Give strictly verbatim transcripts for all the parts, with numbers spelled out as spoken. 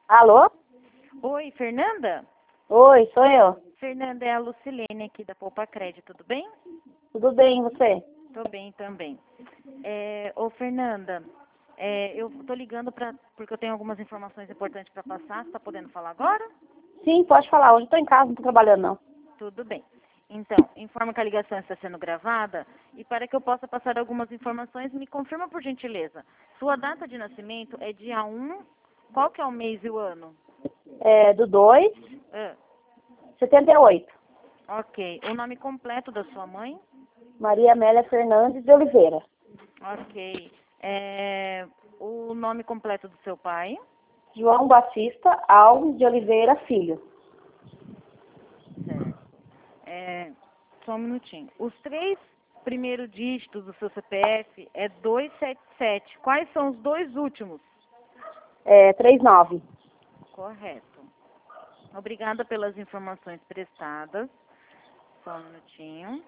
Alô? Oi, Fernanda? Oi, sou eu. Fernanda, é a Lucilene aqui da Poupa Crédito, tudo bem? Tudo bem, e você? Tô bem também. É, ô, Fernanda, é, eu tô ligando pra, porque eu tenho algumas informações importantes para passar. Você tá podendo falar agora? Sim, pode falar. Hoje eu tô em casa, não tô trabalhando não. Tudo bem. Então, informa que a ligação está sendo gravada e para que eu possa passar algumas informações, me confirma por gentileza. Sua data de nascimento é dia um, qual que é o mês e o ano? É do dois, Ah, setenta e oito. ok. O nome completo da sua mãe? Maria Amélia Fernandes de Oliveira. Ok. É, o nome completo do seu pai? João Batista Alves de Oliveira Filho. Certo. É, só um minutinho. Os três primeiros dígitos do seu C P F é duzentos e setenta e sete. Quais são os dois últimos? É trinta e nove. Correto. Obrigada pelas informações prestadas. Só um minutinho.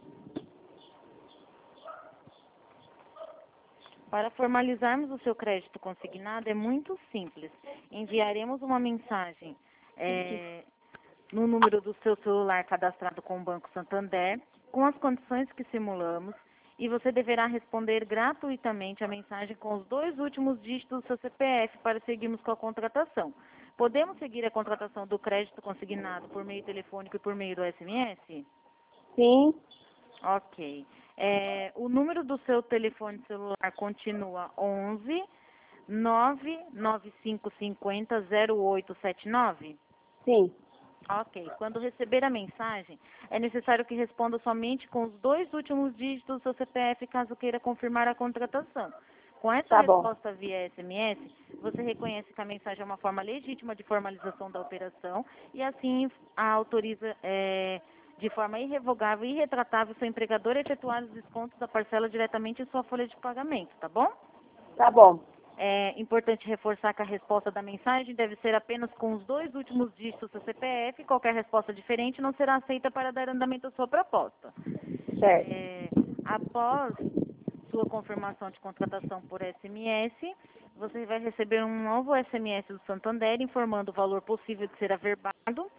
Para formalizarmos o seu crédito consignado é muito simples. Enviaremos uma mensagem é, no número do seu celular cadastrado com o Banco Santander, com as condições que simulamos, e você deverá responder gratuitamente a mensagem com os dois últimos dígitos do seu C P F para seguirmos com a contratação. Podemos seguir a contratação do crédito consignado por meio telefônico e por meio do S M S? Sim, Ok. É, o número do seu telefone celular continua onze nove nove cinco cinco zero zero oito sete nove? sim. Ok. Quando receber a mensagem, é necessário que responda somente com os dois últimos dígitos do seu C P F, caso queira confirmar a contratação. Com essa Tá bom. resposta via S M S, você reconhece que a mensagem é uma forma legítima de formalização da operação e assim a autoriza é, de forma irrevogável e irretratável seu empregador a efetuar os descontos da parcela diretamente em sua folha de pagamento, tá bom? Tá bom. É importante reforçar que a resposta da mensagem deve ser apenas com os dois últimos dígitos do seu C P F. Qualquer resposta diferente não será aceita para dar andamento à sua proposta. Certo. É, após sua confirmação de contratação por S M S, você vai receber um novo S M S do Santander informando o valor possível de ser averbado.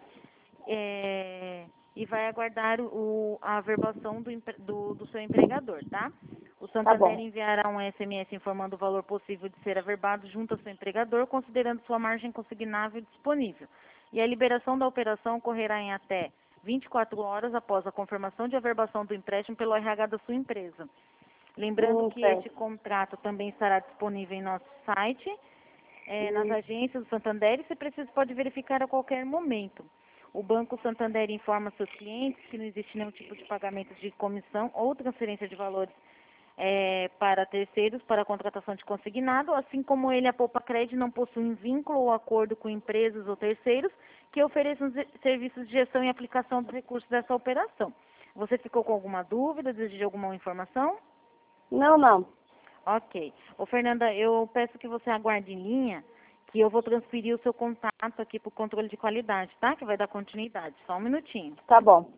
É, e vai aguardar o, a averbação do, empre- do, do seu empregador, tá? O Tá Santander bom. enviará um S M S informando o valor possível de ser averbado junto ao seu empregador, considerando sua margem consignável disponível. E a liberação da operação ocorrerá em até vinte e quatro horas após a confirmação de averbação do empréstimo pelo R H da sua empresa. Lembrando Hum, que certo. este contrato também estará disponível em nosso site, eh, nas Hum, agências do Santander, e se preciso pode verificar a qualquer momento. O Banco Santander informa seus clientes que não existe nenhum tipo de pagamento de comissão ou transferência de valores eh, para terceiros para a contratação de consignado, assim como ele, a Poupa Crédito, não possui vínculo ou acordo com empresas ou terceiros que ofereçam ze- serviços de gestão e aplicação dos recursos dessa operação. Você ficou com alguma dúvida, deseja alguma informação? Não, não. Ok. Ô, Fernanda, eu peço que você aguarde em linha, que eu vou transferir o seu contato aqui para o controle de qualidade, tá? Que vai dar continuidade. Só um minutinho. Tá bom.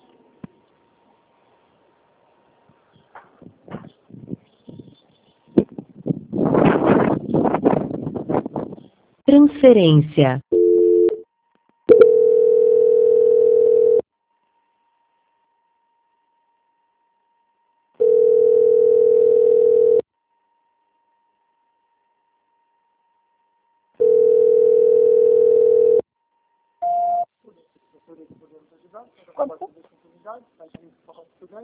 Transferência. Quanto